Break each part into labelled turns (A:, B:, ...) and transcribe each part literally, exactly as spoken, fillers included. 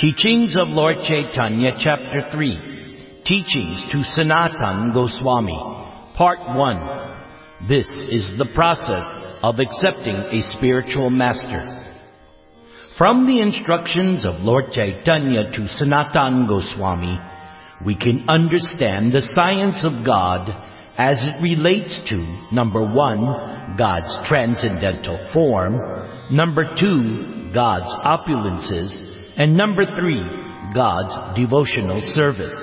A: Teachings of Lord Chaitanya, Chapter three. Teachings to Sanatan Goswami, Part one. This is the process of accepting a spiritual master. From the instructions of Lord Chaitanya to Sanatan Goswami, we can understand the science of God as it relates to, number one, God's transcendental form, number two, God's opulences, and number three, God's devotional service.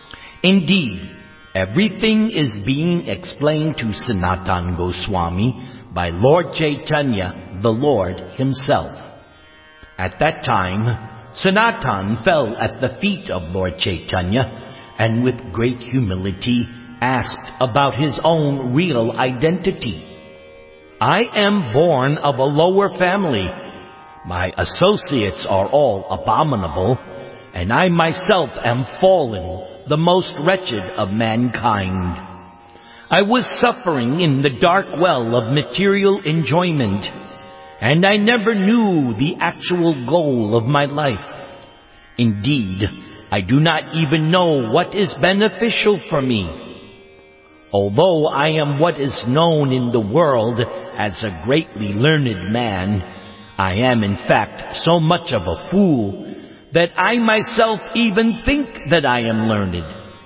A: Indeed, everything is being explained to Sanatan Goswami by Lord Chaitanya, the Lord Himself. At that time, Sanatan fell at the feet of Lord Chaitanya and with great humility asked about his own real identity. I am born of a lower family. My associates are all abominable, and I myself am fallen, the most wretched of mankind. I was suffering in the dark well of material enjoyment, and I never knew the actual goal of my life. Indeed, I do not even know what is beneficial for me. Although I am what is known in the world as a greatly learned man, I am in fact so much of a fool that I myself even think that I am learned.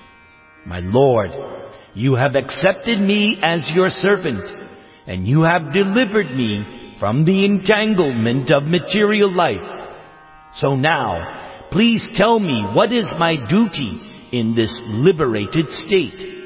A: My Lord, you have accepted me as your servant, and you have delivered me from the entanglement of material life. So now, please tell me what is my duty in this liberated state.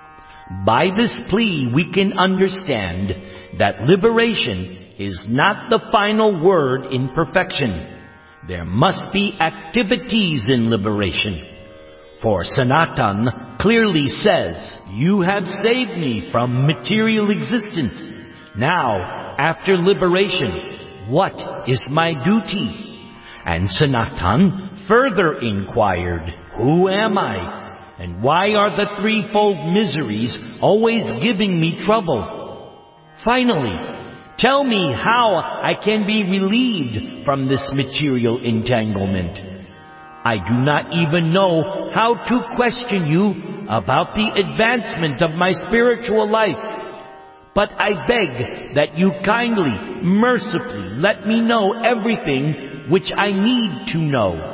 A: By this plea, we can understand that liberation is not the final word in perfection. There must be activities in liberation. For Sanatan clearly says, you have saved me from material existence. Now, after liberation, what is my duty? And Sanatan further inquired, who am I? And why are the threefold miseries always giving me trouble? Finally, tell me how I can be relieved from this material entanglement. I do not even know how to question you about the advancement of my spiritual life. But I beg that you kindly, mercifully let me know everything which I need to know.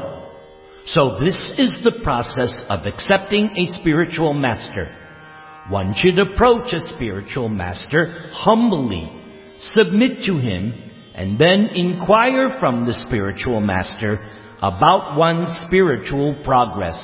A: So this is the process of accepting a spiritual master. One should approach a spiritual master humbly, submit to him, and then inquire from the spiritual master about one's spiritual progress.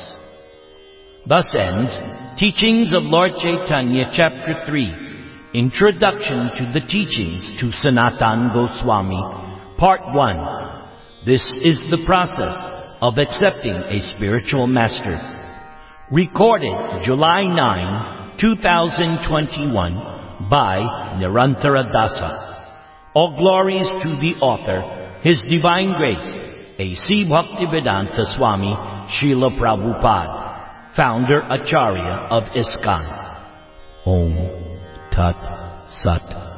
A: Thus ends Teachings of Lord Chaitanya, Chapter three, Introduction to the Teachings to Sanatan Goswami, Part one. This is the process of accepting a spiritual master. Recorded July ninth, two thousand twenty-one by Nirantara Dasa. All glories to the author, His Divine Grace, A C Bhaktivedanta Swami Srila Prabhupada, Founder Acharya of ISKCON. Om Tat Sat.